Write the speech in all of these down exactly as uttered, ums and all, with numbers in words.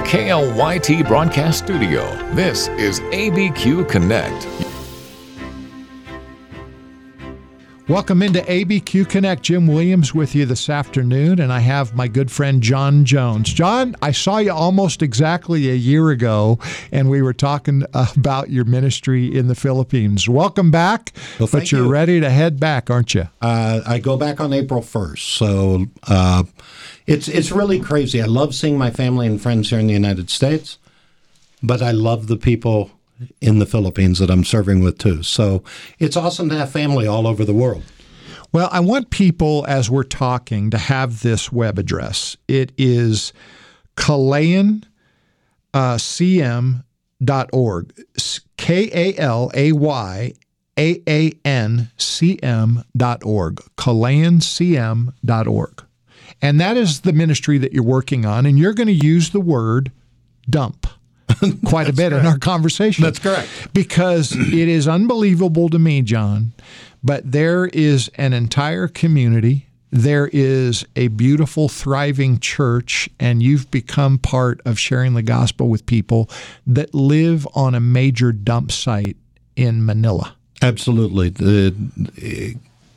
K L Y T Broadcast Studio, this is A B Q Connect. Welcome into A B Q Connect. Jim Williams with you this afternoon, and I have my good friend John Jones. John, I saw you almost exactly a year ago, and we were talking about your ministry in the Philippines. Welcome back, well, but you're you. ready to head back, aren't you? Uh, I go back on April first, so uh, it's it's really crazy. I love seeing my family and friends here in the United States, but I love the people in the Philippines that I'm serving with too. So it's awesome to have family all over the world. Well, I want people, as we're talking, to have this web address. It is Kalayan C M dot org. K A L A Y A A N C M dot org. Kalayan C M dot org. And that is the ministry that you're working on, and you're going to use the word dump quite a bit correct. in our conversation. That's correct. Because it is unbelievable to me, John, but there is an entire community. There is a beautiful, thriving church, and you've become part of sharing the gospel with people that live on a major dump site in Manila. Absolutely. The uh,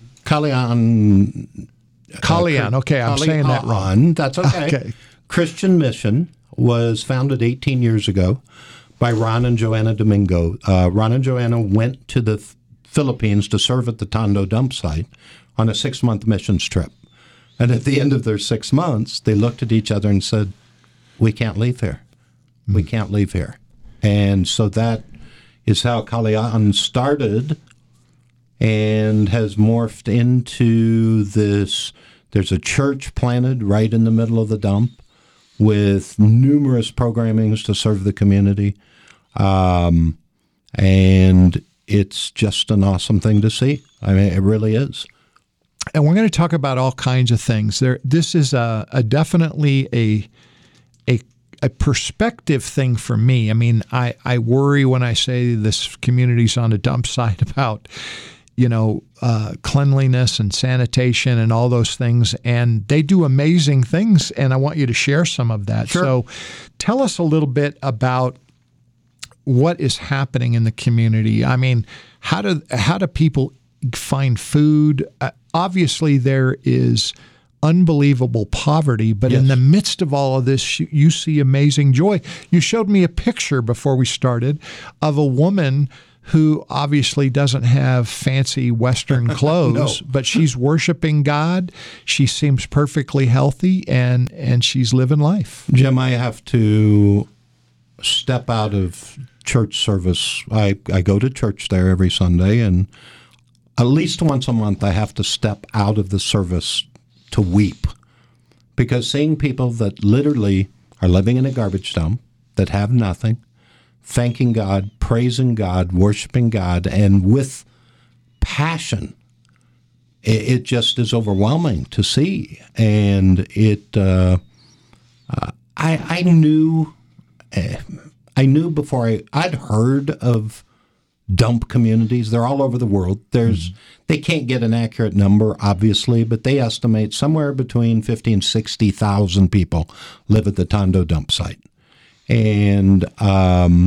Kalayan. Kalayan. Uh, okay, I'm Kalayan, saying that wrong. That's okay. Okay. Christian Mission was founded eighteen years ago by Ron and Joanna Domingo. Uh, Ron and Joanna went to the F- Philippines to serve at the Tondo dump site on a six-month missions trip. And at the end of their six months, they looked at each other and said, we can't leave here. Mm-hmm. We can't leave here. And so that is how Kalayan started and has morphed into this. There's a church planted right in the middle of the dump, with numerous programmings to serve the community. Um, and it's just an awesome thing to see. I mean, it really is. And we're going to talk about all kinds of things. There, this is a, a definitely a, a a perspective thing for me. I mean, I, I worry when I say this community's on a dump site about, you know, uh, cleanliness and sanitation and all those things. And they do amazing things, and I want you to share some of that. Sure. So tell us a little bit about what is happening in the community. I mean, how do how do people find food? Uh, obviously, there is unbelievable poverty, but yes. in the midst of all of this, you, you see amazing joy. You showed me a picture before we started of a woman who obviously doesn't have fancy Western clothes, no. but she's worshiping God. She seems perfectly healthy, and, and she's living life. Jim, I have to step out of church service. I, I go to church there every Sunday, and at least once a month I have to step out of the service to weep, because seeing people that literally are living in a garbage dump, that have nothing, thanking God, praising God, worshiping God, and with passion, it, it just is overwhelming to see. And it, uh, uh, I, I knew, uh, I knew before I, I'd heard of dump communities. They're all over the world. There's, mm-hmm. they can't get an accurate number, obviously, but they estimate somewhere between fifty and sixty thousand people live at the Tondo dump site. And um,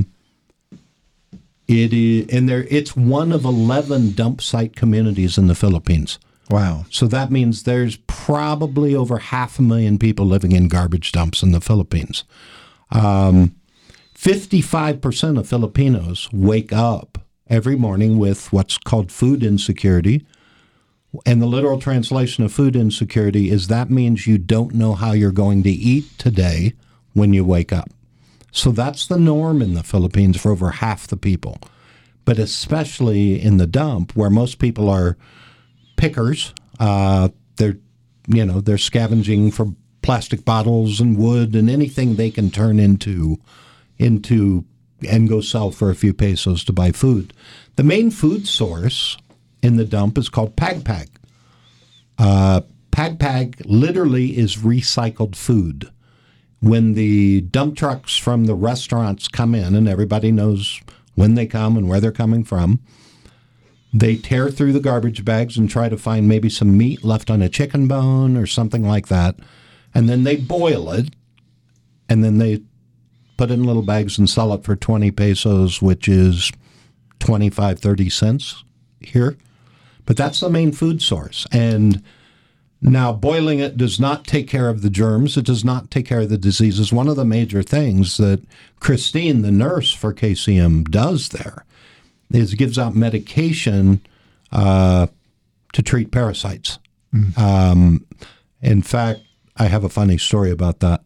it is, and there, it's one of eleven dump site communities in the Philippines. Wow! So that means there's probably over half a million people living in garbage dumps in the Philippines. Um, fifty-five percent of Filipinos wake up every morning with what's called food insecurity. And the literal translation of food insecurity is that means you don't know how you're going to eat today when you wake up. So that's the norm in the Philippines for over half the people. But especially in the dump, where most people are pickers, uh, they're, you know, they're scavenging for plastic bottles and wood and anything they can turn into, into and go sell for a few pesos to buy food. The main food source in the dump is called pagpag. Uh, pagpag literally is recycled food. When the dump trucks from the restaurants come in, and everybody knows when they come and where they're coming from, they tear through the garbage bags and try to find maybe some meat left on a chicken bone or something like that, and then they boil it, and then they put it in little bags, and sell it for twenty pesos, which is twenty-five, thirty cents here. But that's the main food source. And now boiling it does not take care of the germs. It does not take care of the diseases. One of the major things that Christine, the nurse for K C M, does there is gives out medication uh, to treat parasites. Mm. Um, in fact, I have a funny story about that.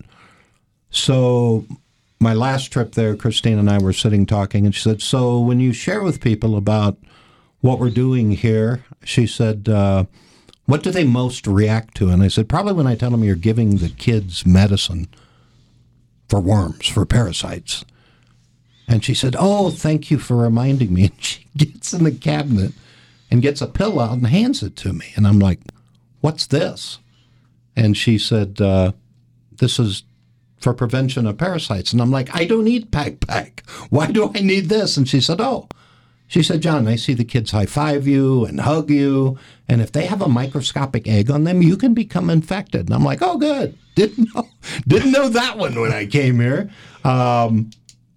So my last trip there, Christine and I were sitting talking, and she said, so when you share with people about what we're doing here, she said, uh, what do they most react to? And I said, probably when I tell them you're giving the kids medicine for worms, for parasites. And she said, oh, thank you for reminding me. And she gets in the cabinet and gets a pill out and hands it to me. And I'm like, what's this? And she said, uh, this is for prevention of parasites. And I'm like, I don't eat Pack Pack. Why do I need this? And she said, oh. She said, John, I see the kids high-five you and hug you, and if they have a microscopic egg on them, you can become infected. And I'm like, oh, good. Didn't know, didn't know that one when I came here. Um,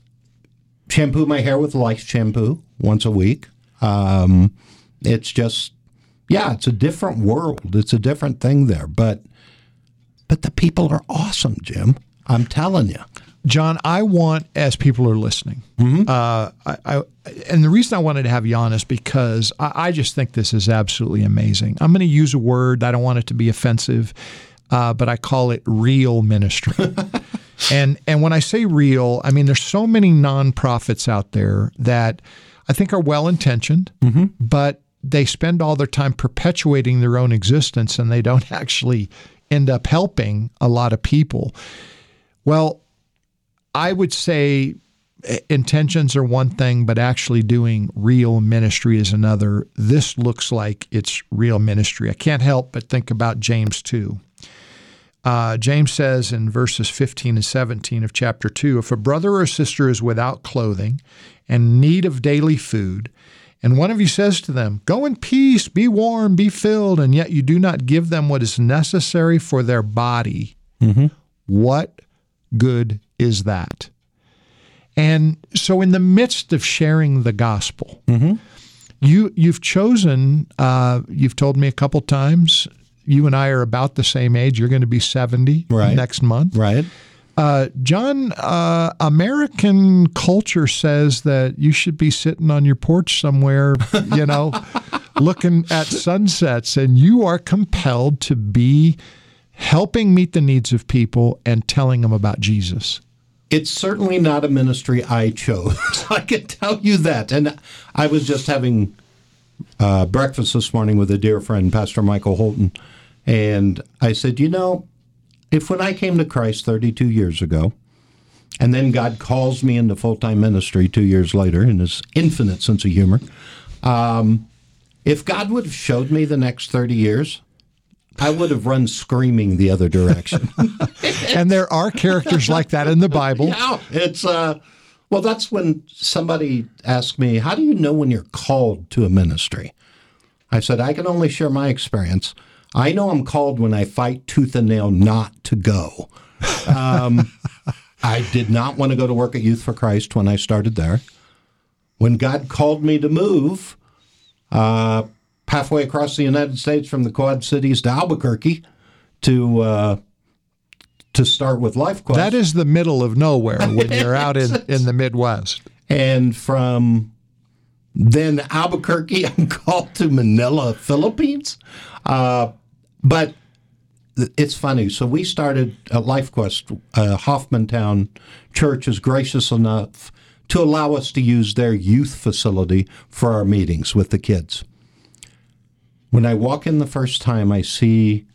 shampoo my hair with Life shampoo once a week. Um, it's just, yeah, it's a different world. It's a different thing there. But, but the people are awesome, Jim. I'm telling you. John, I want, as people are listening, mm-hmm. uh, I, I, and the reason I wanted to have you on is because I, I just think this is absolutely amazing. I'm going to use a word, I don't want it to be offensive, uh, but I call it real ministry. and and when I say real, I mean there's so many nonprofits out there that I think are well-intentioned, mm-hmm. but they spend all their time perpetuating their own existence, and they don't actually end up helping a lot of people. Well, I would say intentions are one thing, but actually doing real ministry is another. This looks like it's real ministry. I can't help but think about James two. Uh, James says in verses fifteen and seventeen of chapter two, if a brother or sister is without clothing and in need of daily food, and one of you says to them, go in peace, be warm, be filled, and yet you do not give them what is necessary for their body, mm-hmm. what good is that? And so in the midst of sharing the gospel, mm-hmm. you, you've chosen, uh, you've told me a couple times, you and I are about the same age. You're going to be seventy right. next month. Right. Uh, John, uh, American culture says that you should be sitting on your porch somewhere, you know, looking at sunsets, and you are compelled to be helping meet the needs of people and telling them about Jesus. It's certainly not a ministry I chose. I can tell you that. And I was just having uh, breakfast this morning with a dear friend, Pastor Michael Holton, and I said, you know, if when I came to Christ thirty-two years ago, and then God calls me into full-time ministry two years later in his infinite sense of humor, um, if God would have showed me the next thirty years, I would have run screaming the other direction. And there are characters like that in the Bible. Yeah, it's, uh, well, that's when somebody asked me, how do you know when you're called to a ministry? I said, I can only share my experience. I know I'm called when I fight tooth and nail not to go. Um, I did not want to go to work at Youth for Christ when I started there. When God called me to move, uh, halfway across the United States from the Quad Cities to Albuquerque to uh, to start with LifeQuest. That is the middle of nowhere when you're out in, in the Midwest. And from then Albuquerque, I'm called to Manila, Philippines. Uh, but it's funny. So we started at LifeQuest. Uh, Hoffmantown Church is gracious enough to allow us to use their youth facility for our meetings with the kids. When I walk in the first time, I see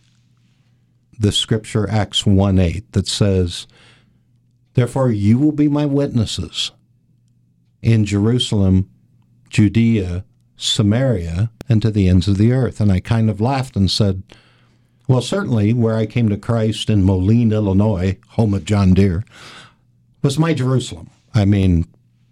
the scripture Acts one eight that says, therefore you will be my witnesses in Jerusalem, Judea, Samaria, and to the ends of the earth. And I kind of laughed and said, well, certainly where I came to Christ in Moline, Illinois, home of John Deere, was my Jerusalem. I mean,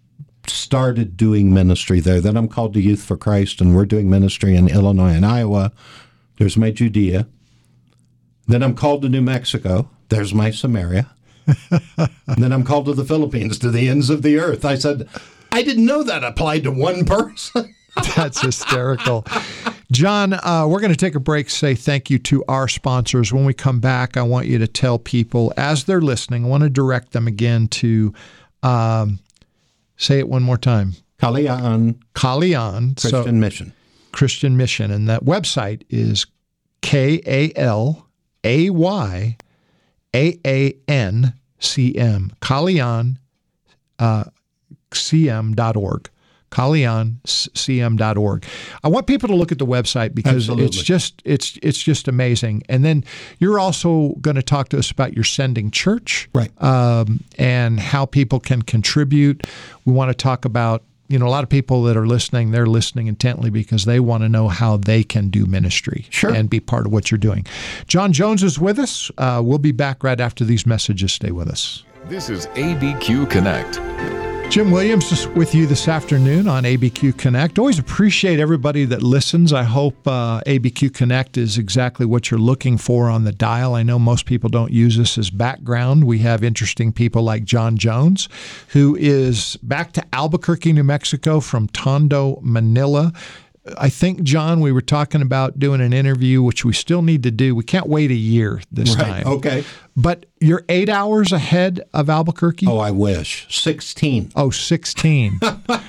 started doing ministry there. Then I'm called to Youth for Christ, and we're doing ministry in Illinois and Iowa. There's my Judea. Then I'm called to New Mexico. There's my Samaria. And then I'm called to the Philippines, to the ends of the earth. I said, I didn't know that applied to one person. That's hysterical. John, uh, we're going to take a break, say thank you to our sponsors. When we come back, I want you to tell people, as they're listening, I want to direct them again to, um, say it one more time. Kaliaan Kaliaan. Christian so, Mission. Christian Mission. And that website is K A L A Y A A N C M. Kaliaan uh, C M dot org. Kaliaan C M dot org. I want people to look at the website because Absolutely. it's just it's it's just amazing. And then you're also going to talk to us about your sending church, Right. Um, and how people can contribute. We want to talk about, you know, a lot of people that are listening, they're listening intently because they want to know how they can do ministry Sure. and be part of what you're doing. John Jones is with us. Uh, we'll be back right after these messages. Stay with us. This is A B Q Connect. Jim Williams is with you this afternoon on A B Q Connect. Always appreciate everybody that listens. I hope uh, A B Q Connect is exactly what you're looking for on the dial. I know most people don't use this as background. We have interesting people like John Jones, who is back to Albuquerque, New Mexico from Tondo, Manila. I think, John, we were talking about doing an interview, which we still need to do. We can't wait a year this Right. time. Okay. But you're eight hours ahead of Albuquerque? Oh, I wish. sixteen. Oh, sixteen.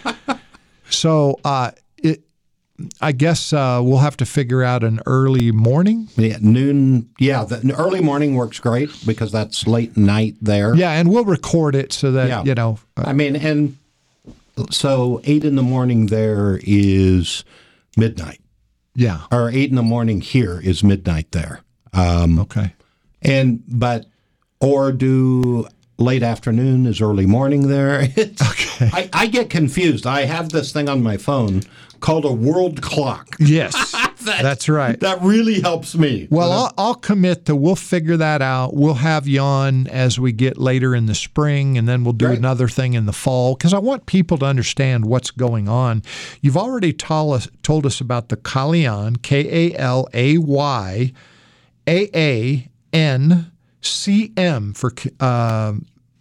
So uh, it, I guess uh, we'll have to figure out an early morning. Yeah, noon. Yeah, the early morning works great because that's late night there. Yeah, and we'll record it so that, Yeah. you know. Uh, I mean, and so eight in the morning there is midnight, yeah. or eight in the morning here is midnight there. Um, Okay. and but or do late afternoon is early morning there. It's, Okay. I, I get confused. I have this thing on my phone called a world clock. Yes, That- that's right. That really helps me. Well, I'll, I'll commit to we'll figure that out. We'll have you on as we get later in the spring, and then we'll do Great. another thing in the fall because I want people to understand what's going on. You've already told us, told us about the Kaliaan, K A L A Y A A N C M for uh,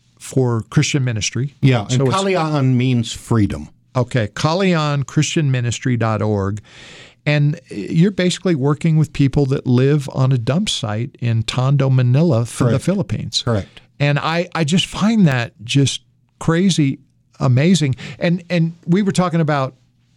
for Christian ministry. yeah, and So it's- Kaliaan means freedom. Okay, Kaliaan Christian Ministry dot org. And you're basically working with people that live on a dump site in Tondo, Manila for the Correct. Philippines. Correct. And I, I just find that just crazy, amazing. And and we were talking about,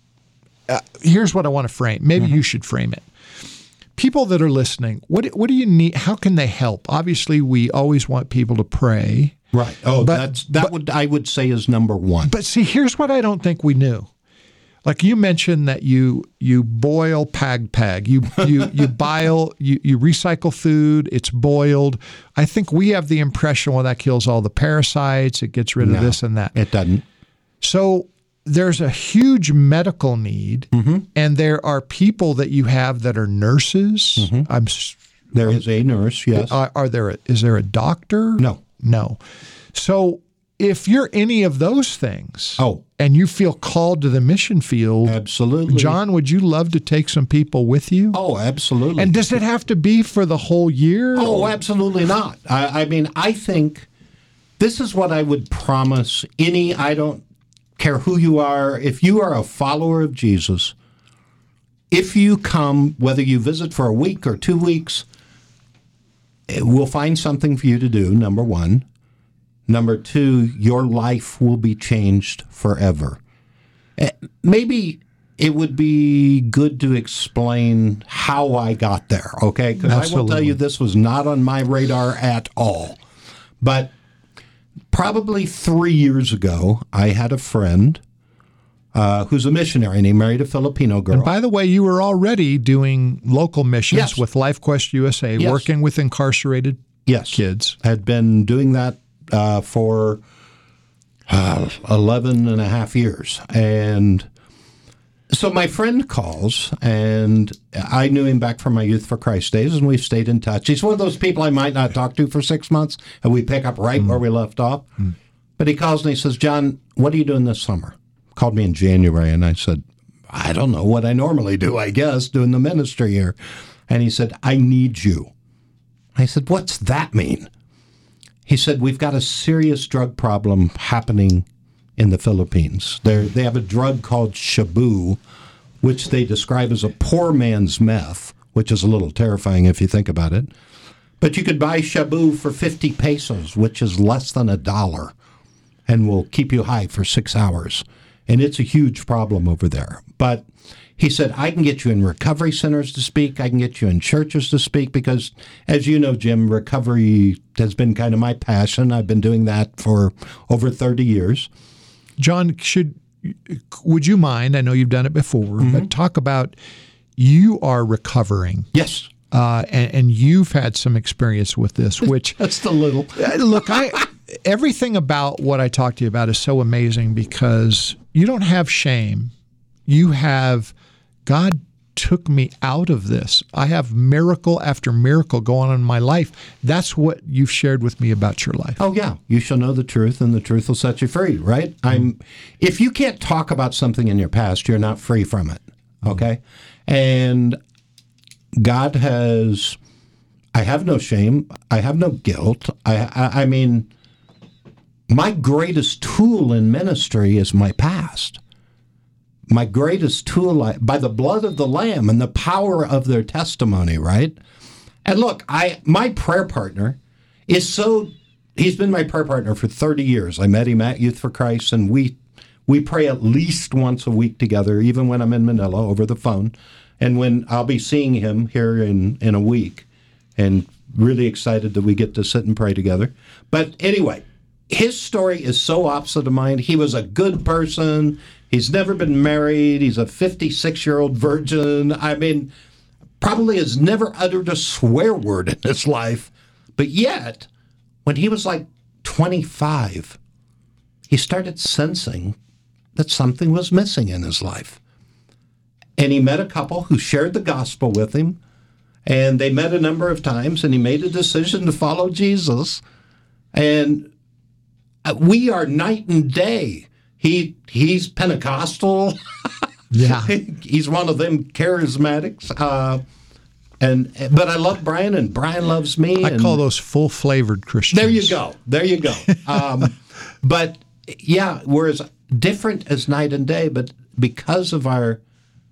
uh, here's what I want to frame. Maybe Mm-hmm. you should frame it. People that are listening, what what do you need? How can they help? Obviously, we always want people to pray. Right. Oh, But- that's that but- would I would say is number one. But see, here's what I don't think we knew. Like you mentioned that you you boil pag pag, you you you boil you, you recycle food, it's boiled. I think we have the impression, well, that kills all the parasites, it gets rid of No, this and that. It doesn't. So there's a huge medical need, and there are people that you have that are nurses. I'm s- There is a nurse, yes. are, are there a, is there a doctor? No. No. So if you're any of those things, Oh. and you feel called to the mission field, Absolutely. John, would you love to take some people with you? Oh, absolutely. And does it have to be for the whole year? Oh, absolutely not. I, I mean, I think this is what I would promise any, I don't care who you are, if you are a follower of Jesus, if you come, whether you visit for a week or two weeks, eh, we'll find something for you to do, number one. Number two, your life will be changed forever. Eh, Maybe it would be good to explain how I got there, okay? Because I will tell Absolutely. you this was not on my radar at all. But probably three years ago, I had a friend uh, who's a missionary, and he married a Filipino girl. By the way, you were already doing local missions Yes. with LifeQuest U S A, Yes. working with incarcerated yes. kids. Had been doing that uh, for uh, eleven and a half years. And so my friend calls, and I knew him back from my Youth for Christ days, and we've stayed in touch. He's one of those people I might not talk to for six months, and we pick up right where we left off. But he calls and he says, John, what are you doing this summer? Called me in January, and I said, I don't know what I normally do, I guess, doing the ministry here. And he said, I need you. I said, what's that mean? he said, we've got a serious drug problem happening in the Philippines. They're, they have a drug called Shabu, which they describe as a poor man's meth, which is a little terrifying if you think about it. But you could buy Shabu for fifty pesos, which is less than a dollar, and will keep you high for six hours. And it's a huge problem over there. But he said, I can get you in recovery centers to speak. I can get you in churches to speak because, as you know, Jim, recovery has been kind of my passion. I've been doing that for over thirty years. John, should would you mind, I know you've done it before, mm-hmm. but talk about you are recovering. Yes. Uh, and, and you've had some experience with this, which that's the little. Look, I everything about what I talk to you about is so amazing because you don't have shame. You have God took me out of this. I have miracle after miracle going on in my life. That's what you've shared with me about your life. Oh yeah, you shall know the truth, and the truth will set you free. Right? Mm-hmm. I'm. If you can't talk about something in your past, you're not free from it. Okay, mm-hmm. and. God has, I have no shame. I have no guilt. I, I, I mean, my greatest tool in ministry is my past. My greatest tool, I, by the blood of the Lamb and the power of their testimony, right? And look, I my prayer partner is so, he's been my prayer partner for thirty years. I met him at Youth for Christ, and we we pray at least once a week together, even when I'm in Manila over the phone. And when I'll be seeing him here in, in a week, and really excited that we get to sit and pray together. But anyway, his story is so opposite of mine. He was a good person. He's never been married. He's a fifty-six-year-old virgin. I mean, probably has never uttered a swear word in his life. But yet, when he was like twenty-five, he started sensing that something was missing in his life. And he met a couple who shared the gospel with him, and they met a number of times, and he made a decision to follow Jesus. And we are night and day. He he's Pentecostal. Yeah, he's one of them charismatics. Uh, and but I love Brian, and Brian loves me. I and call those full flavored Christians. There you go. There you go. Um, but yeah, we're as different as night and day. But because of our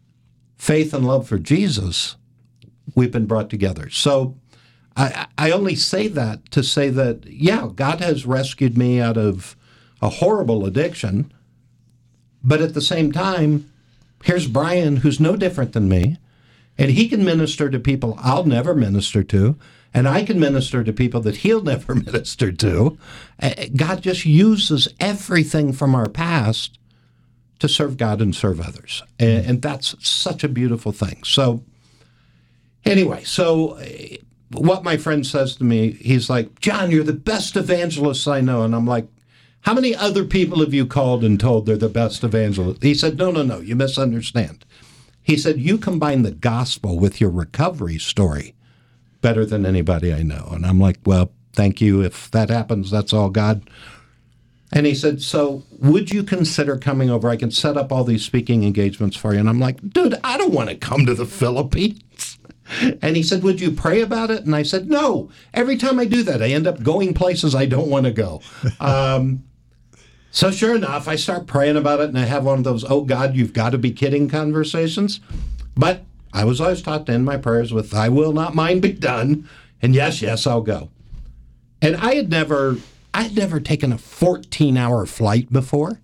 faith and love for Jesus, we've been brought together. So I, I only say that to say that, yeah, God has rescued me out of a horrible addiction. But at the same time, here's Brian, who's no different than me, and he can minister to people I'll never minister to, and I can minister to people that he'll never minister to. God just uses everything from our past to serve God and serve others. And, and that's such a beautiful thing. So anyway, so what my friend says to me, he's like, John, you're the best evangelist I know. And I'm like, how many other people have you called and told they're the best evangelist? He said, no, no, no, you misunderstand. He said, you combine the gospel with your recovery story better than anybody I know. And I'm like, well, thank you. If that happens, that's all God. And he said, so would you consider coming over? I can set up all these speaking engagements for you. And I'm like, dude, I don't want to come to the Philippines. And he said, would you pray about it? And I said, no. Every time I do that, I end up going places I don't want to go. Um, so sure enough, I start praying about it, and I have one of those, oh, God, you've got to be kidding conversations. But I was always taught to end my prayers with, I will not mine be done. And yes, yes, I'll go. And I had never... I'd never taken a fourteen-hour flight before.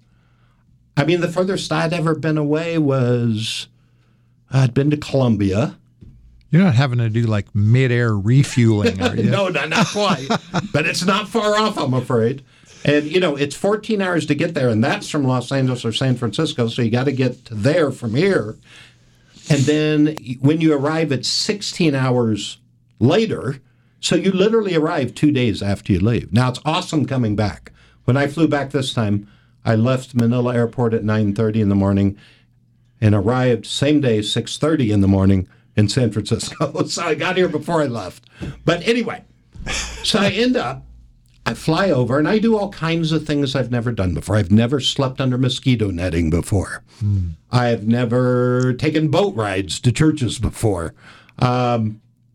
I mean, the furthest I'd ever been away was I'd been to Colombia. You're not having to do like mid-air refueling, are you? No, not, not quite. But it's not far off, I'm afraid. And, you know, it's fourteen hours to get there, and that's from Los Angeles or San Francisco, so you got to get to there from here. And then when you arrive, it's sixteen hours later. So you literally arrive two days after you leave. Now, it's awesome coming back. When I flew back this time, I left Manila Airport at nine thirty in the morning and arrived same day, six thirty in the morning in San Francisco. So I got here before I left. But anyway, so I end up, I fly over, and I do all kinds of things I've never done before. I've never slept under mosquito netting before. Mm. I've never taken boat rides to churches before. Um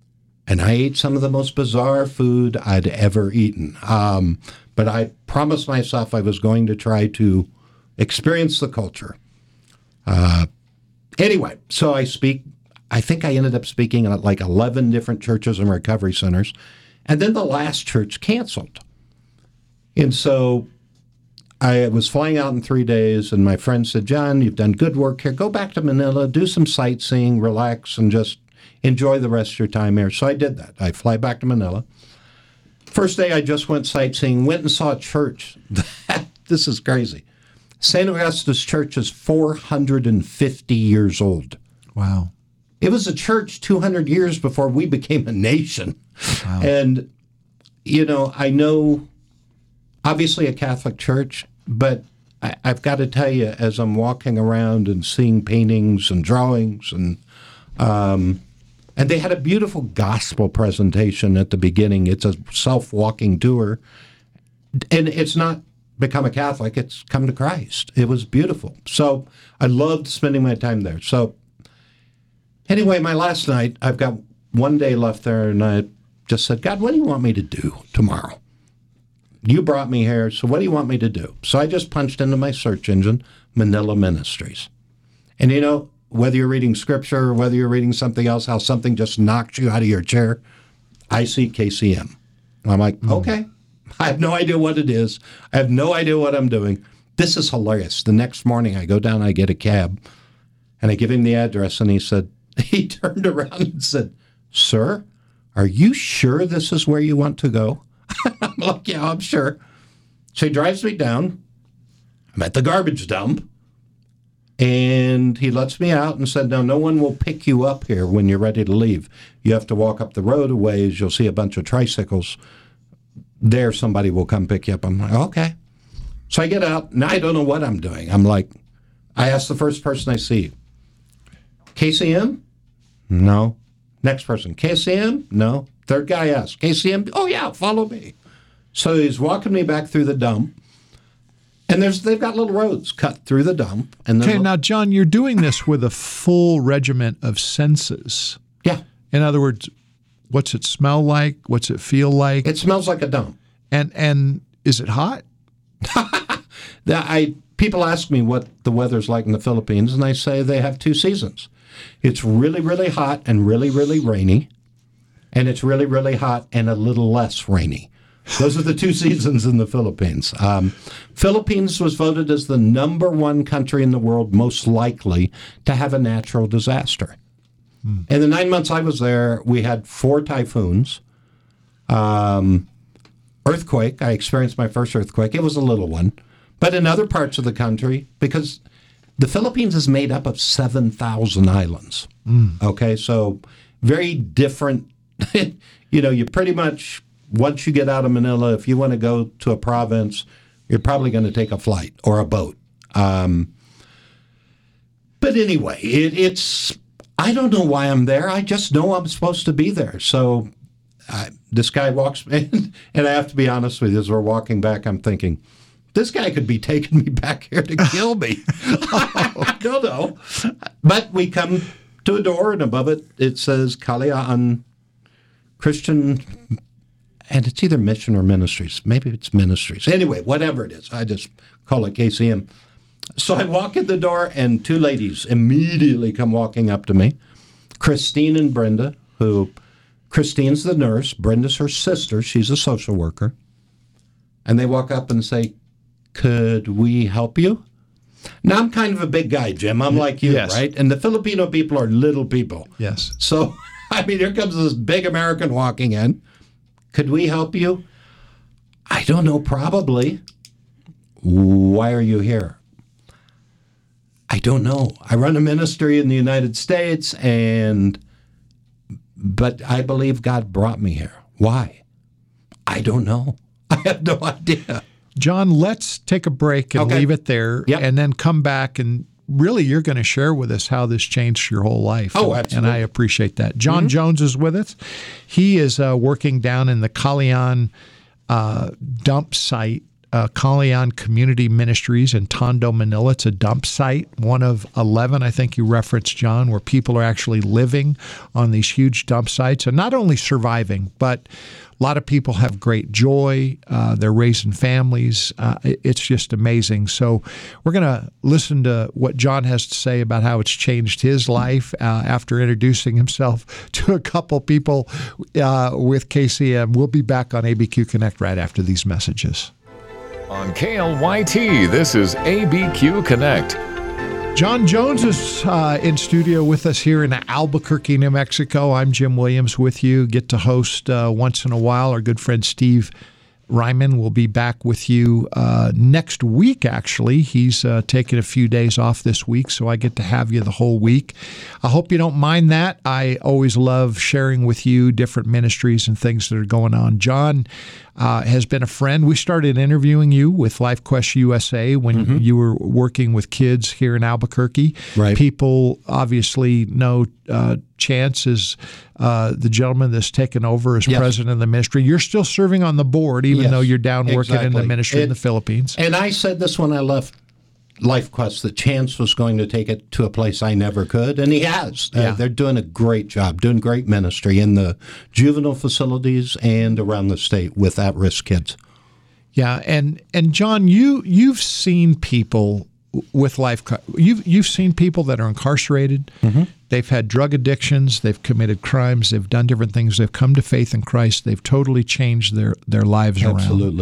And I ate some of the most bizarre food I'd ever eaten. Um, but I promised myself I was going to try to experience the culture. Uh, anyway, so I speak, I think I ended up speaking at like eleven different churches and recovery centers. And then the last church canceled. And so I was flying out in three days, and my friend said, John, you've done good work here. Go back to Manila, do some sightseeing, relax, and just enjoy the rest of your time here. So I did that. I fly back to Manila. First day I just went sightseeing, went and saw a church. This is crazy. Saint Augustus Church is four hundred fifty years old. Wow. It was a church two hundred years before we became a nation. Wow. And, you know, I know, obviously a Catholic church, but I, I've got to tell you, as I'm walking around and seeing paintings and drawings, and um, and they had a beautiful gospel presentation at the beginning. It's a self-walking tour, and it's not become a Catholic, it's come to Christ. It was beautiful. So I loved spending my time there. So anyway, my last night, I've got one day left there, and I just said, God, what do you want me to do tomorrow? You brought me here, so what do you want me to do? So I just punched into my search engine, Manila Ministries. And you know, whether you're reading scripture or whether you're reading something else, how something just knocks you out of your chair, I see K C M. And I'm like, mm. okay, I have no idea what it is. I have no idea what I'm doing. This is hilarious. The next morning I go down, I get a cab, and I give him the address, and he said, he turned around and said, sir, are you sure this is where you want to go? I'm like, yeah, I'm sure. So he drives me down. I'm at the garbage dump. And he lets me out and said, no, no one will pick you up here when you're ready to leave. You have to walk up the road a ways. You'll see a bunch of tricycles. There, somebody will come pick you up. I'm like, okay. So I get out. Now I don't know what I'm doing. I'm like, I ask the first person I see, K C M? No. Next person, K C M? No. Third guy asks, K C M? Oh, yeah, follow me. So he's walking me back through the dump. And there's they've got little roads cut through the dump. And okay, now, John, you're doing this with a full regiment of senses. Yeah. In other words, what's it smell like? What's it feel like? It smells like a dump. And and is it hot? I people ask me what the weather's like in the Philippines, and I say they have two seasons. It's really, really hot and really, really rainy. And it's really, really hot and a little less rainy. Those are the two seasons in the Philippines. Um, Philippines was voted as the number one country in the world most likely to have a natural disaster. Hmm. In the nine months I was there, we had four typhoons. Um, earthquake, I experienced my first earthquake. It was a little one. But in other parts of the country, because the Philippines is made up of seven thousand islands. Mm. Okay, so very different. You know, you pretty much, once you get out of Manila, if you want to go to a province, you're probably going to take a flight or a boat. Um, but anyway, it, it's, I don't know why I'm there. I just know I'm supposed to be there. So uh, this guy walks in, and I have to be honest with you, as we're walking back, I'm thinking, this guy could be taking me back here to kill me. I don't know. But we come to a door, and above it, it says Kalayaan Christian, and it's either mission or ministries. Maybe it's ministries. Anyway, whatever it is, I just call it K C M. So I walk in the door, and two ladies immediately come walking up to me, Christine and Brenda, who, Christine's the nurse, Brenda's her sister, she's a social worker. And they walk up and say, could we help you? Now, I'm kind of a big guy, Jim. I'm like you, yes. Right? And the Filipino people are little people. Yes. So, I mean, here comes this big American walking in. Could we help you? I don't know, probably. Why are you here? I don't know. I run a ministry in the United States, and but I believe God brought me here. Why? I don't know. I have no idea. John, let's take a break and okay. leave it there, yep. and then come back, and really you're going to share with us how this changed your whole life. Oh, and, absolutely. And I appreciate that. John mm-hmm. Jones is with us. He is uh, working down in the Kalayaan uh, dump site uh, Kalian Community Ministries in Tondo, Manila. It's a dump site, one of eleven, I think you referenced, John, where people are actually living on these huge dump sites and not only surviving, but a lot of people have great joy. Uh, they're raising families. Uh, it, it's just amazing. So we're going to listen to what John has to say about how it's changed his life uh, after introducing himself to a couple people uh, with K C M. We'll be back on A B Q Connect right after these messages. On K L Y T, this is A B Q Connect. John Jones is uh, in studio with us here in Albuquerque, New Mexico. I'm Jim Williams with you. Get to host uh, once in a while. Our good friend Steve Ryman will be back with you uh, next week, actually. He's uh, taking a few days off this week, so I get to have you the whole week. I hope you don't mind that. I always love sharing with you different ministries and things that are going on. John uh, has been a friend. We started interviewing you with Life Quest U S A when mm-hmm. you were working with kids here in Albuquerque. Right. People obviously know uh, Chance is uh, the gentleman that's taken over as yes. president of the ministry. You're still serving on the board, even yes, though you're down working exactly. in the ministry it, in the Philippines. And I said this when I left Life Quest, that Chance was going to take it to a place I never could, and he has. Yeah. Uh, they're doing a great job, doing great ministry in the juvenile facilities and around the state with at-risk kids. Yeah, and and John, you you've seen people with Life Quest. You've you've seen people that are incarcerated. Mm-hmm. They've had drug addictions. They've committed crimes. They've done different things. They've come to faith in Christ. They've totally changed their their lives around. Absolutely.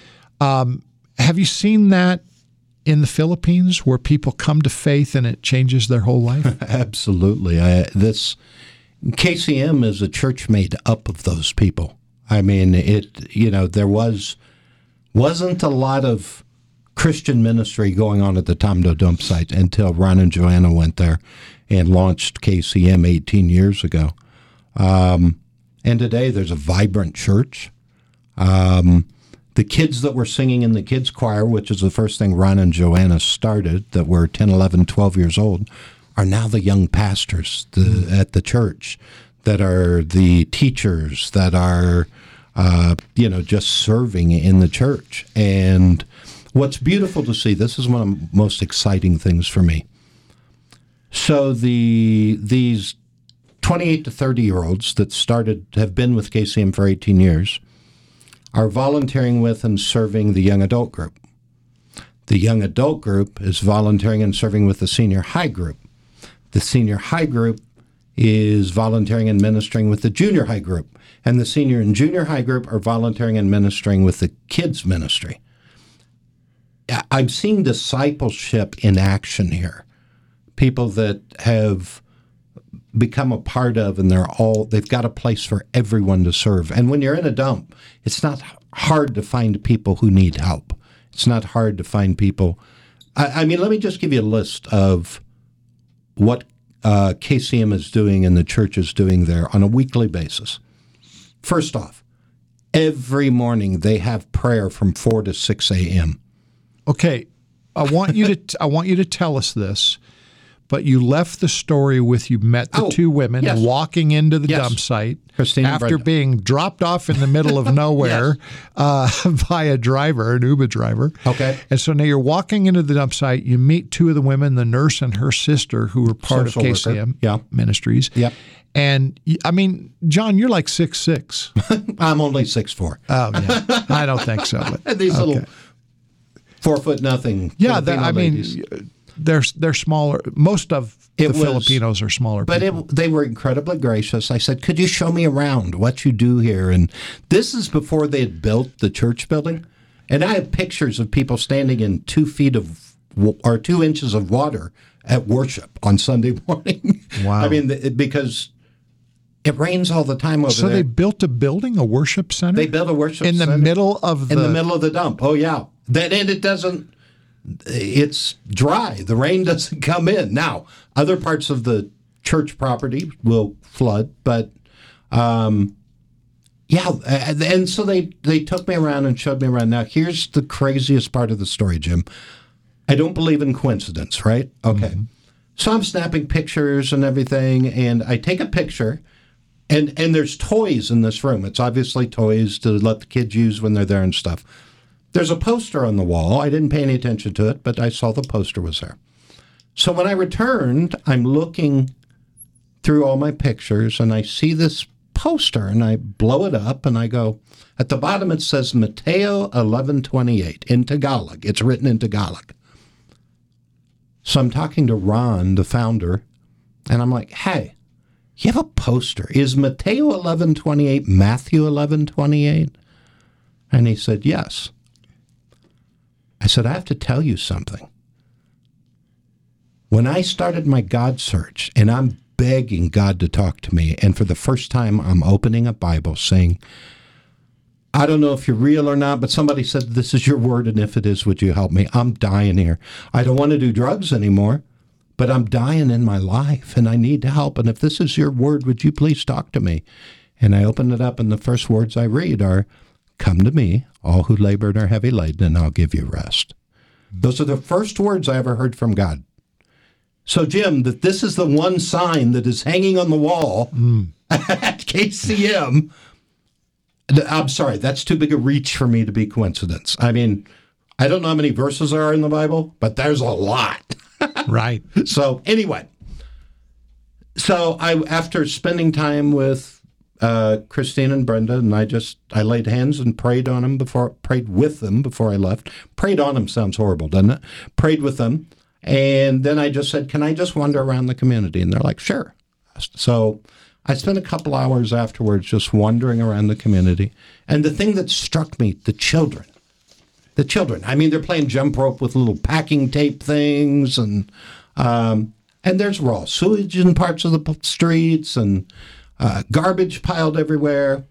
Um, have you seen that in the Philippines, where people come to faith and it changes their whole life? Absolutely. I, this K C M is a church made up of those people. I mean, it. You know, there was wasn't a lot of Christian ministry going on at the Tondo dump site until Ron and Joanna went there and launched K C M eighteen years ago. Um, and today there's a vibrant church. Um, the kids that were singing in the kids choir, which is the first thing Ron and Joanna started, that were ten, eleven, twelve years old, are now the young pastors the, mm. at the church, that are the teachers, that are, uh, you know, just serving in the church. And what's beautiful to see, this is one of the most exciting things for me. So the these twenty-eight to thirty-year-olds that started, have been with K C M for eighteen years, are volunteering with and serving the young adult group. The young adult group is volunteering and serving with the senior high group. The senior high group is volunteering and ministering with the junior high group. And the senior and junior high group are volunteering and ministering with the kids ministry. I'm seeing discipleship in action here. People that have become a part of, and they're all, they've got a place for everyone to serve. And when you're in a dump, it's not hard to find people who need help. It's not hard to find people. I, I mean, let me just give you a list of what uh, K C M is doing and the church is doing there on a weekly basis. First off, every morning they have prayer from four to six a.m. Okay, I want you to I want you to tell us this, but you left the story with you met the oh, two women yes. walking into the yes. dump site Christine after being dropped off in the middle of nowhere yes. uh, by a driver, an Uber driver. Okay. And so now you're walking into the dump site. You meet two of the women, the nurse and her sister, who were part Social of K C M yeah. Ministries. Yep. And, I mean, John, you're like six six. I'm only six foot four. Oh, yeah. I don't think so. But, These okay. little four foot nothing. Yeah, I mean, ladies. they're they're smaller. Most of the It was, Filipinos are smaller but people. It, they were incredibly gracious. I said, could you show me around what you do here? And this is before they had built the church building. And I have pictures of people standing in two feet of, or two inches of water at worship on Sunday morning. Wow. I mean, it, because it rains all the time over so there. they built a building, a worship center? They built a worship in center. the middle of the... In the middle of the dump. Oh, yeah. Then, and it doesn't... It's dry. The rain doesn't come in. Now, other parts of the church property will flood, but um, yeah. And so they, they took me around and showed me around. Now, here's the craziest part of the story, Jim. I don't believe in coincidence, right? Okay. Mm-hmm. So I'm snapping pictures and everything, and I take a picture, and, and there's toys in this room. It's obviously toys to let the kids use when they're there and stuff. there's a poster on the wall. I didn't pay any attention to it, but I saw the poster was there. So when I returned, I'm looking through all my pictures, and I see this poster, and I blow it up, and I go, at the bottom it says Mateo eleven twenty-eight in Tagalog. It's written in Tagalog. So I'm talking to Ron, the founder, and I'm like, hey, you have a poster. Is Mateo eleven twenty-eight Matthew eleven twenty-eight? And he said, yes. I said, I have to tell you something. When I started my God search, and I'm begging God to talk to me, and for the first time I'm opening a Bible saying, I don't know if you're real or not, but somebody said, this is your word, and if it is, would you help me? I'm dying here. I don't want to do drugs anymore, but I'm dying in my life, and I need help, and if this is your word, would you please talk to me? And I open it up, and the first words I read are, come to me, all who labor and are heavy laden, and I'll give you rest. Those are the first words I ever heard from God. So, Jim, that this is the one sign that is hanging on the wall mm. at K C M. I'm sorry, that's too big a reach for me to be coincidence. I mean, I don't know how many verses there are in the Bible, but there's a lot. Right. So, anyway, so I after spending time with uh, Christine and Brenda, and I just I laid hands and prayed on them before prayed with them before I left. Prayed on them sounds horrible, doesn't it? Prayed with them. And then I just said, can I just wander around the community? And they're like, sure. So I spent a couple hours afterwards just wandering around the community. And the thing that struck me, the children, the children, I mean, they're playing jump rope with little packing tape things. And um, and there's raw sewage in parts of the streets and uh, garbage piled everywhere.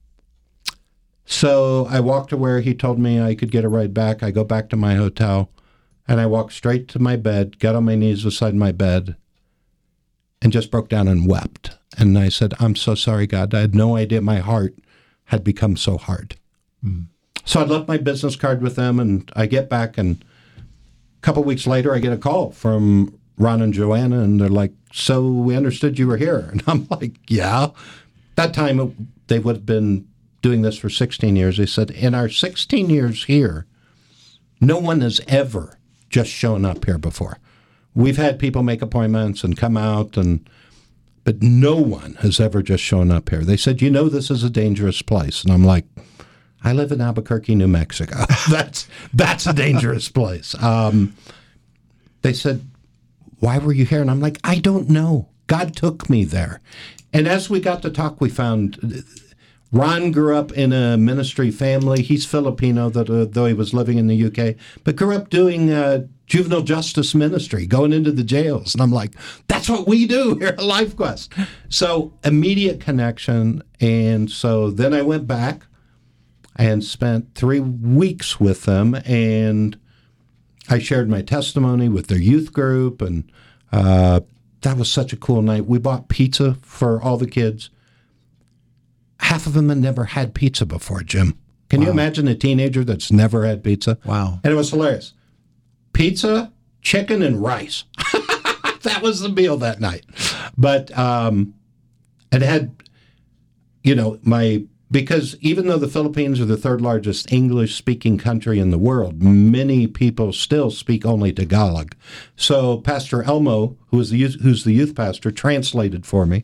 So I walked to where he told me I could get a ride back. I go back to my hotel. And I walked straight to my bed, got on my knees beside my bed, and just broke down and wept. And I said, I'm so sorry, God. I had no idea my heart had become so hard. Mm. So I left my business card with them, and I get back, and a couple weeks later, I get a call from Ron and Joanna, and they're like, so we understood you were here. And I'm like, yeah. That time, it, they would have been doing this for sixteen years. They said, in our sixteen years here, no one has ever just shown up here before. We've had people make appointments and come out, and but no one has ever just shown up here. They said, you know, this is a dangerous place. And I'm like, I live in Albuquerque, New Mexico. that's that's a dangerous place. Um, they said, why were you here? And I'm like, I don't know. God took me there. And as we got to talk, we found Ron grew up in a ministry family. He's Filipino, that, uh, though he was living in the U K, but grew up doing uh, juvenile justice ministry, going into the jails. And I'm like, that's what we do here at LifeQuest. So immediate connection. And so then I went back and spent three weeks with them. And I shared my testimony with their youth group. And uh, that was such a cool night. We bought pizza for all the kids. Half of them had never had pizza before, Jim. Can wow. you imagine a teenager that's never had pizza? Wow. And it was hilarious. Pizza, chicken, and rice. That was the meal that night. But um, it had, you know, my, because even though the Philippines are the third largest English-speaking country in the world, many people still speak only Tagalog. So Pastor Elmo, who is the youth, who's the youth pastor, translated for me.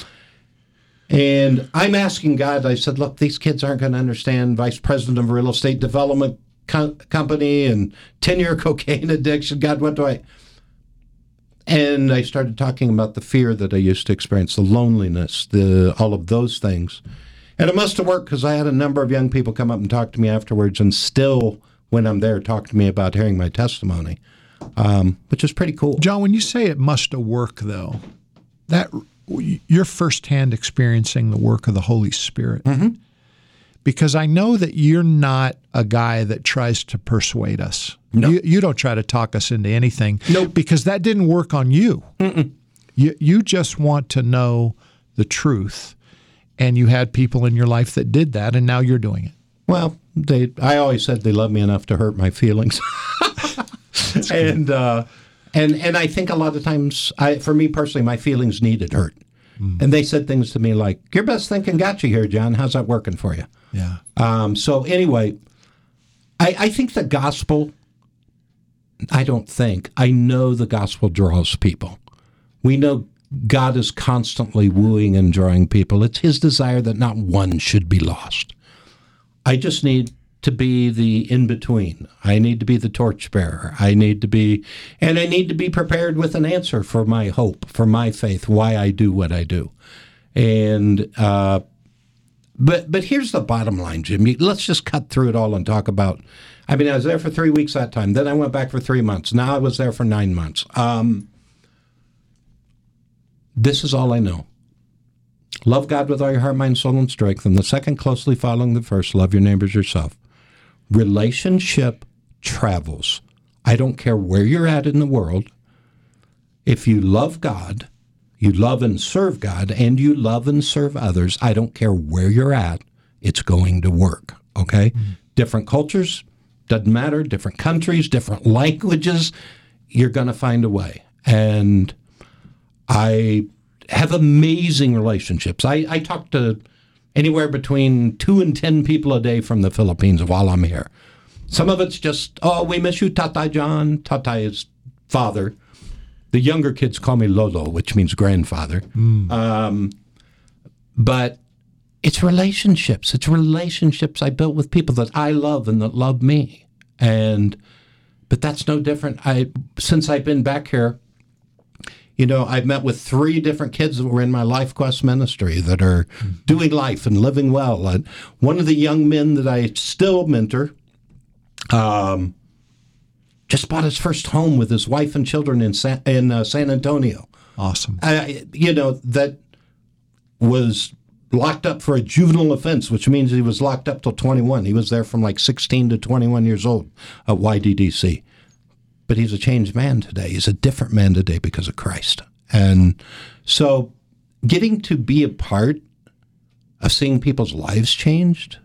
And I'm asking God, I said, look, these kids aren't going to understand vice president of a real estate development co- company and ten-year cocaine addiction. God, what do I... And I started talking about the fear that I used to experience, the loneliness, the all of those things. And it must have worked because I had a number of young people come up and talk to me afterwards and still, when I'm there, talk to me about hearing my testimony, um, which is pretty cool. John, when you say it must have worked, though, that... you're firsthand experiencing the work of the Holy Spirit. Mm-hmm. Because I know that you're not a guy that tries to persuade us. No. You, you don't try to talk us into anything. Nope. Because that didn't work on you. Mm-mm. You you just want to know the truth. And you had people in your life that did that, and now you're doing it. Well, they. I always said they love me enough to hurt my feelings. and uh, and and I think a lot of times, I, for me personally, my feelings needed hurt. Mm. And they said things to me like, your best thinking got you here, John. How's that working for you? Yeah. Um, so anyway, I, I think the gospel, I don't think, I know the gospel draws people. We know God is constantly wooing and drawing people. It's his desire that not one should be lost. I just need to be the in-between. I need to be the torchbearer. I need to be, and I need to be prepared with an answer for my hope, for my faith, why I do what I do. And, uh, but but here's the bottom line, Jim. Let's just cut through it all and talk about, I mean, I was there for three weeks that time. Then I went back for three months. Now I was there for nine months. Um, this is all I know. Love God with all your heart, mind, soul, and strength. And the second, closely following the first, love your neighbors yourself. Relationship travels. I don't care where you're at in the world. If you love God, you love and serve God, and you love and serve others, I don't care where you're at, it's going to work, okay? Mm-hmm. Different cultures, doesn't matter, different countries, different languages, you're going to find a way. And I have amazing relationships. I, I talk to anywhere between two and ten people a day from the Philippines while I'm here. Some of it's just, oh, we miss you, Tatay John. Tatay is father. The younger kids call me Lolo, which means grandfather. Mm. Um, but it's relationships. It's relationships I built with people that I love and that love me. And but that's no different. I since I've been back here, you know, I've met with three different kids that were in my Life Quest ministry that are mm. doing life and living well. And one of the young men that I still mentor, um, just bought his first home with his wife and children in San, in uh, San Antonio. Awesome. Uh, you know, that was locked up for a juvenile offense, which means he was locked up till twenty-one. He was there from like sixteen to twenty-one years old at Y D D C. But he's a changed man today. He's a different man today because of Christ. And so getting to be a part of seeing people's lives changed.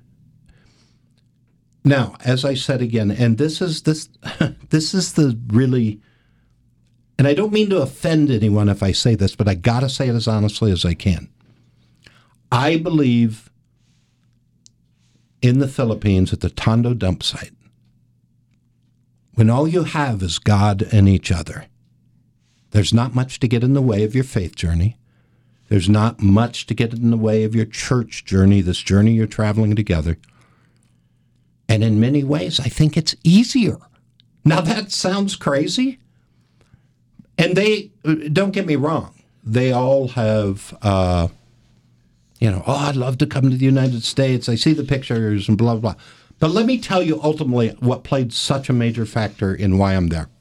Now, as I said again, and this is this this is the really, and I don't mean to offend anyone if I say this, but I got to say it as honestly as I can. I believe in the Philippines at the Tondo dump site, when all you have is God and each other, there's not much to get in the way of your faith journey. There's not much to get in the way of your church journey, this journey you're traveling together. And in many ways, I think it's easier. Now, that sounds crazy. And they, don't get me wrong, they all have, uh, you know, oh, I'd love to come to the United States. I see the pictures and blah, blah, blah. But let me tell you ultimately what played such a major factor in why I'm there.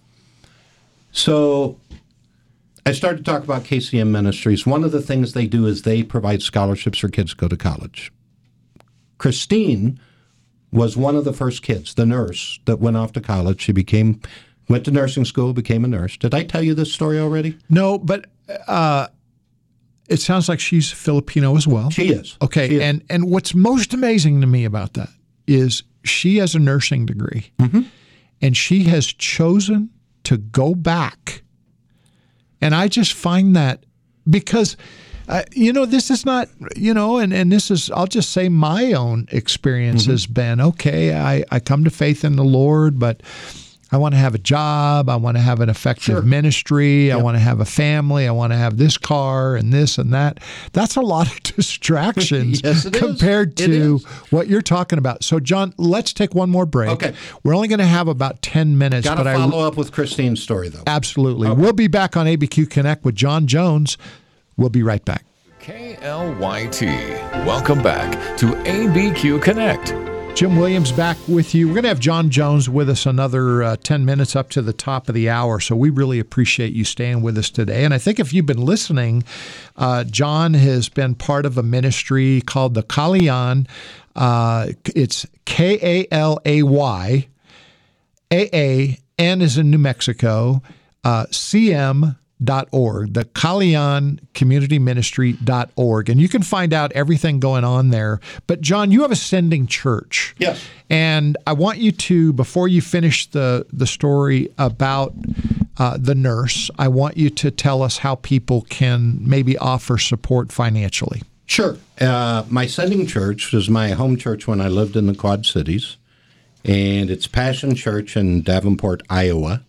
So I started to talk about K C M Ministries. One of the things they do is they provide scholarships for kids to go to college. Christine was one of the first kids, the nurse, that went off to college. She became, went to nursing school, became a nurse. Did I tell you this story already? No, but uh, it sounds like she's Filipino as well. She is. Okay, she is. and and what's most amazing to me about that is she has a nursing degree, mm-hmm. and she has chosen to go back. And I just find that because, uh, you know, this is not, you know, and, and this is, I'll just say my own experience mm-hmm. has been, okay, I, I come to faith in the Lord, but I want to have a job. I want to have an effective sure. ministry. Yep. I want to have a family. I want to have this car and this and that. That's a lot of distractions yes, it compared is. to what you're talking about. So, John, let's take one more break. Okay. We're only going to have about ten minutes. Got to but follow I, up with Christine's story, though. Absolutely. Okay. We'll be back on A B Q Connect with John Jones. We'll be right back. K L Y T. Welcome back to A B Q Connect. Jim Williams back with you. We're going to have John Jones with us another uh, ten minutes up to the top of the hour, so we really appreciate you staying with us today. And I think if you've been listening, uh, John has been part of a ministry called the Kalayan. Uh, it's K A L A Y, A A, N is in New Mexico, uh, C M dot org, the Kalayan Community Ministry dot org. And you can find out everything going on there. But John, you have a sending church. Yes. And I want you to, before you finish the, the story about uh, the nurse, I want you to tell us how people can maybe offer support financially. Sure. Uh, my sending church was my home church when I lived in the Quad Cities. and it's Passion Church in Davenport, Iowa.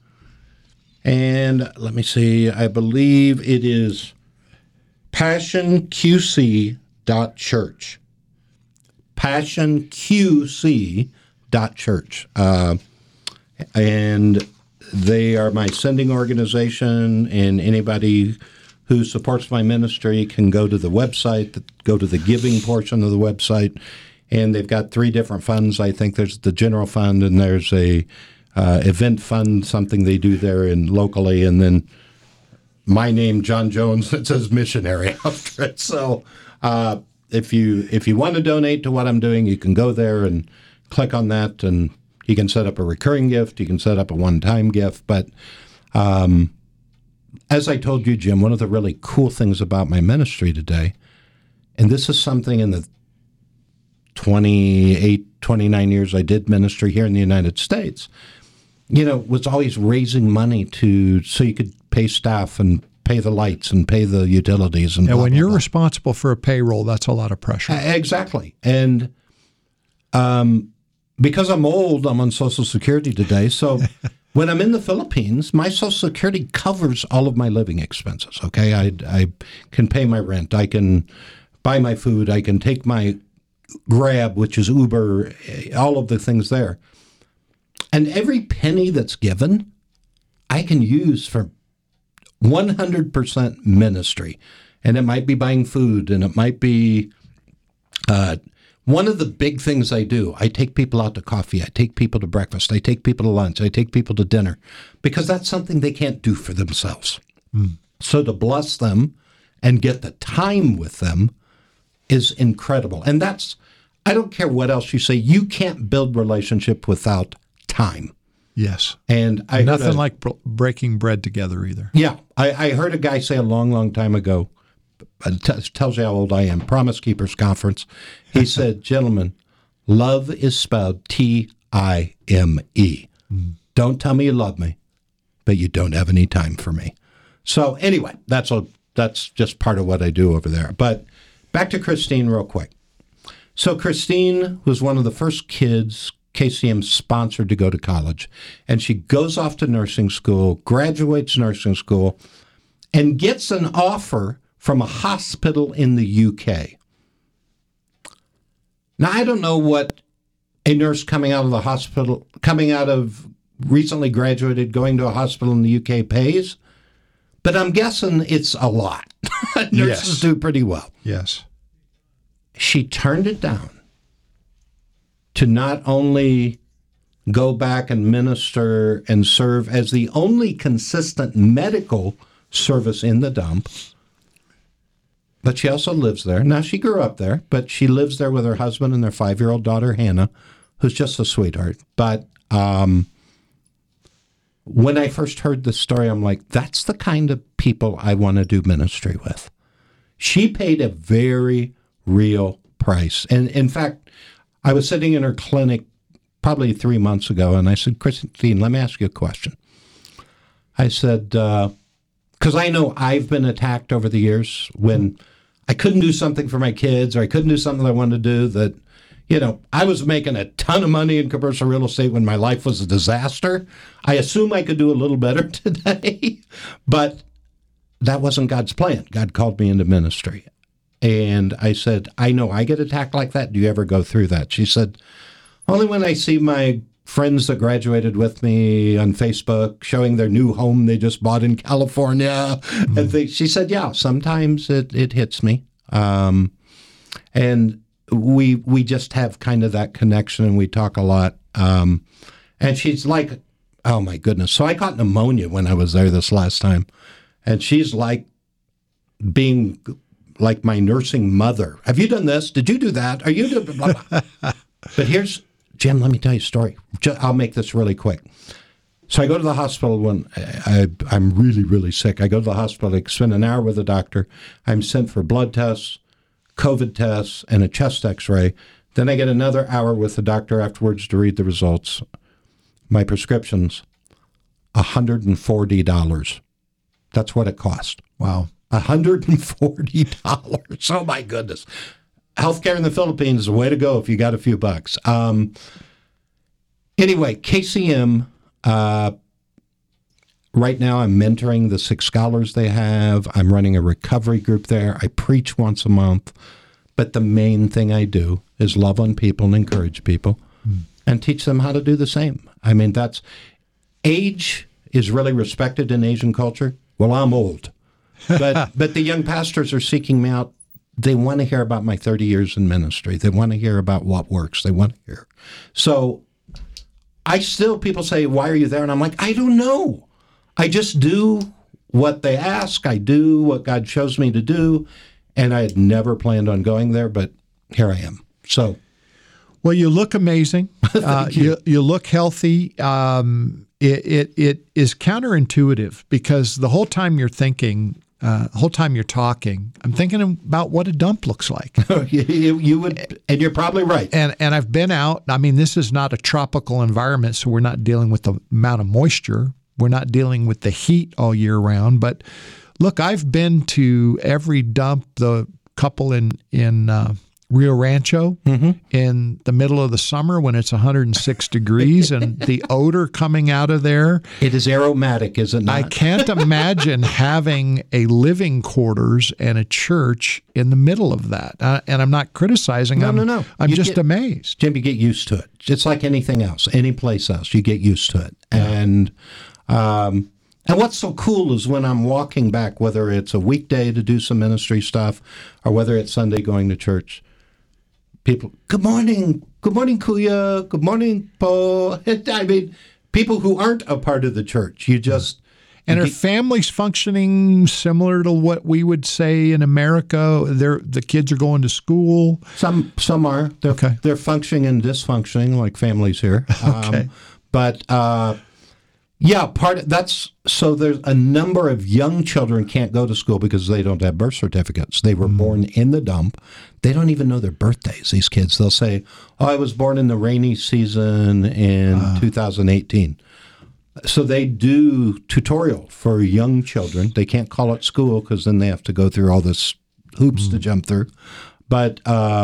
And let me see, I believe it is passion q c dot church. passion q c dot church. Uh, and they are my sending organization, and anybody who supports my ministry can go to the website, go to the giving portion of the website, and they've got three different funds. I think there's the general fund, and there's a uh, event fund, something they do there in locally, and then my name, John Jones, that says missionary after it. So uh, if you if you want to donate to what I'm doing, you can go there and click on that, and you can set up a recurring gift. You can set up a one-time gift. But um, as I told you, Jim, one of the really cool things about my ministry today, and this is something in the twenty-eight, twenty-nine years I did ministry here in the United States, you know, was always raising money to so you could pay staff and pay the lights and pay the utilities. And, and blah, when blah, you're blah. responsible for a payroll, that's a lot of pressure. Uh, exactly. And um, because I'm old, I'm on Social Security today. So when I'm in the Philippines, my Social Security covers all of my living expenses. Okay, I, I can pay my rent. I can buy my food. I can take my Grab, which is Uber, all of the things there. And every penny that's given, I can use for one hundred percent ministry. And it might be buying food, and it might be uh, one of the big things I do. I take people out to coffee. I take people to breakfast. I take people to lunch. I take people to dinner, because that's something they can't do for themselves. Mm. So to bless them and get the time with them is incredible. And that's, I don't care what else you say, you can't build relationship without time. Yes. And I Nothing a, like br- breaking bread together either. Yeah. I, I heard a guy say a long, long time ago, it t- tells you how old I am, Promise Keepers Conference. He said, gentlemen, love is spelled T I M E. Mm. Don't tell me you love me, but you don't have any time for me. So anyway, that's a, that's just part of what I do over there. But back to Christine real quick. So Christine was one of the first kids K C M sponsored to go to college. And she goes off to nursing school, graduates nursing school, and gets an offer from a hospital in the U K. Now, I don't know what a nurse coming out of the hospital, coming out of recently graduated, going to a hospital in the U K pays, but I'm guessing it's a lot. Nurses Yes. do pretty well. Yes. She turned it down to not only go back and minister and serve as the only consistent medical service in the dump, but she also lives there. Now, she grew up there, but she lives there with her husband and their five-year-old daughter, Hannah, who's just a sweetheart. But um, when I first heard this story, I'm like, that's the kind of people I want to do ministry with. She paid a very real price. And in fact, I was sitting in her clinic probably three months ago, and I said, Christine, let me ask you a question. I said, because uh, I know I've been attacked over the years when I couldn't do something for my kids, or I couldn't do something I wanted to do that, you know, I was making a ton of money in commercial real estate when my life was a disaster. I assume I could do a little better today, but that wasn't God's plan. God called me into ministry. And I said, I know I get attacked like that. Do you ever go through that? She said, only when I see my friends that graduated with me on Facebook showing their new home they just bought in California. Mm-hmm. And they, she said, yeah, sometimes it, it hits me. Um, and we we just have kind of that connection, and we talk a lot. Um, and she's like, oh, my goodness. So I caught pneumonia when I was there this last time. And she's like being like my nursing mother. Have you done this? Did you do that? Are you doing blah, blah. But here's, Jim, let me tell you a story. I'll make this really quick. So I go to the hospital when I, I, I'm really, really sick. I go to the hospital. I spend an hour with the doctor. I'm sent for blood tests, COVID tests, and a chest x-ray. Then I get another hour with the doctor afterwards to read the results. My prescription's one hundred forty dollars. That's what it cost. Wow. one hundred forty dollars. Oh, my goodness. Healthcare in the Philippines is the way to go if you got a few bucks. Um, Anyway, K C M, uh, right now I'm mentoring the six scholars they have. I'm running a recovery group there. I preach once a month. But the main thing I do is love on people and encourage people mm. and teach them how to do the same. I mean, that's age is really respected in Asian culture. Well, I'm old. But but the young pastors are seeking me out. They want to hear about my thirty years in ministry. They want to hear about what works. They want to hear. So I still, people say, why are you there? And I'm like, I don't know. I just do what they ask. I do what God shows me to do. And I had never planned on going there, but here I am. So, well, you look amazing. Thank uh, you. you. You look healthy. Um, it, it it is counterintuitive because the whole time you're thinking, uh, the whole time you're talking, I'm thinking about what a dump looks like. you, you would, and you're probably right. And and I've been out. I mean, this is not a tropical environment, so we're not dealing with the amount of moisture. We're not dealing with the heat all year round, but. Look, I've been to every dump, the couple in, in uh, Rio Rancho mm-hmm. in the middle of the summer when it's one hundred six degrees and the odor coming out of there. It is aromatic, is it not? I can't imagine having a living quarters and a church in the middle of that. Uh, and I'm not criticizing. No, I'm, no, no. I'm You just get, amazed. Jim, you get used to it. It's like anything else, any place else. You get used to it. Yeah. And... Um, And what's so cool is when I'm walking back, whether it's a weekday to do some ministry stuff or whether it's Sunday going to church, people, good morning, good morning, Kuya, good morning, Po. I mean, people who aren't a part of the church, you just... And you are get, families functioning similar to what we would say in America? They're, the kids are going to school? Some some are. They're, okay. They're functioning and dysfunctioning like families here. Okay. Um, but... Uh, Yeah, part of, that's so. There's a number of young children can't go to school because they don't have birth certificates. They were mm. born in the dump. They don't even know their birthdays. These kids, they'll say, "Oh, I was born in the rainy season in uh. two thousand eighteen." So they do tutorial for young children. They can't call it school because then they have to go through all this hoops mm. to jump through. But uh,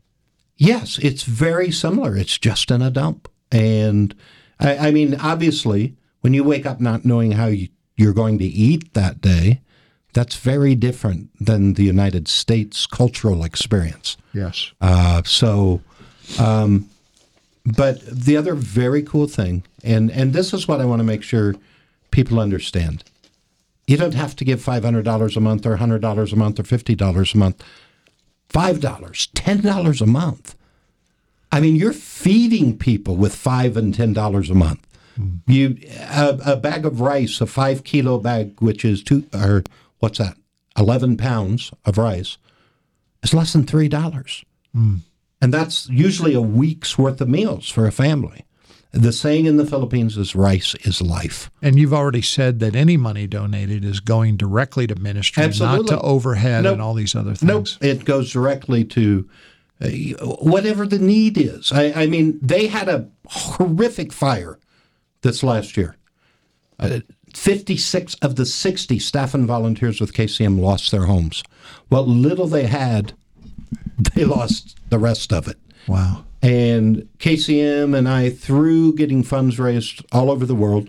yes, it's very similar. It's just in a dump, and I, I mean, obviously. When you wake up not knowing how you, you're going to eat that day, that's very different than the United States cultural experience. Yes. Uh, so, um, but the other very cool thing, and, and this is what I want to make sure people understand. You don't have to give five hundred dollars a month or one hundred dollars a month or fifty dollars a month. five dollars, ten dollars a month. I mean, you're feeding people with five dollars and ten dollars a month. You a, a bag of rice, a five kilo bag, which is two or what's that, eleven pounds of rice, is less than three dollars, mm. and that's usually a week's worth of meals for a family. The saying in the Philippines is "rice is life." And you've already said that any money donated is going directly to ministry, Absolutely. not to overhead nope. and all these other things. Nope, it goes directly to uh, whatever the need is. I, I mean, they had a horrific fire. This last year, uh, fifty-six of the sixty staff and volunteers with K C M lost their homes. What little they had, they lost the rest of it. Wow. And K C M and I, through getting funds raised all over the world,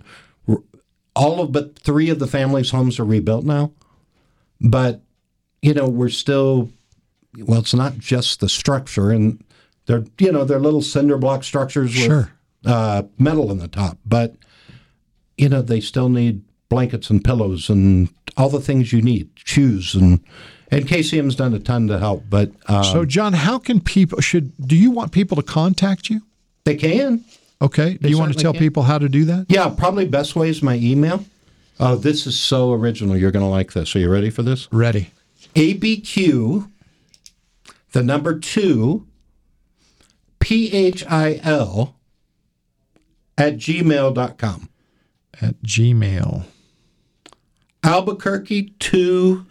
all of but three of the families' homes are rebuilt now. But, you know, we're still, well, it's not just the structure. And they're, you know, they're little cinder block structures with sure. Uh, metal in the top, but you know they still need blankets and pillows and all the things you need, shoes, and and K C M's done a ton to help. But um, so, John, how can people should do you want people to contact you? They can. Okay. Do they you want to tell can. people how to do that? Yeah, probably best way is my email. Oh, this is so original. You're going to like this. Are you ready for this? Ready. A B Q, the number two, P H I L. At gmail dot com. At Gmail. Albuquerque to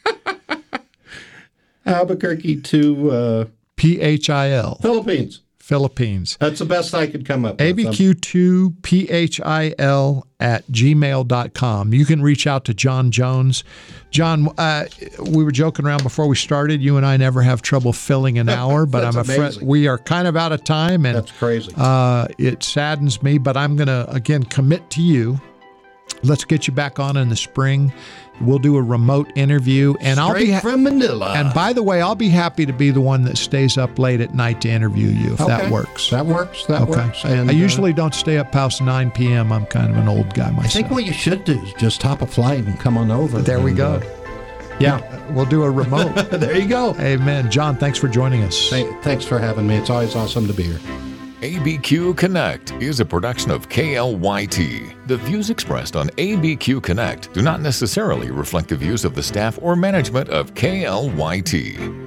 Albuquerque to uh, P H I L. Philippines. Philippines. That's the best I could come up with. A B Q two P H I L at gmail dot com. You can reach out to John Jones. John, uh, we were joking around before we started. You and I never have trouble filling an hour, but I'm afraid amazing. we are kind of out of time. And That's crazy. Uh, it saddens me, but I'm going to, again, commit to you. Let's get you back on in the spring. We'll do a remote interview, and Straight I'll be ha- from Manila. And by the way, I'll be happy to be the one that stays up late at night to interview you if okay. that works. That works. That okay. works. And, I usually uh, don't stay up past nine p.m. I'm kind of an old guy myself. I think what you should do is just hop a flight and come on over. There we and, go. Uh, yeah, we'll do a remote. There you go. Amen. John, thanks for joining us. Thank, thanks for having me. It's always awesome to be here. A B Q Connect is a production of K L Y T. The views expressed on A B Q Connect do not necessarily reflect the views of the staff or management of K L Y T.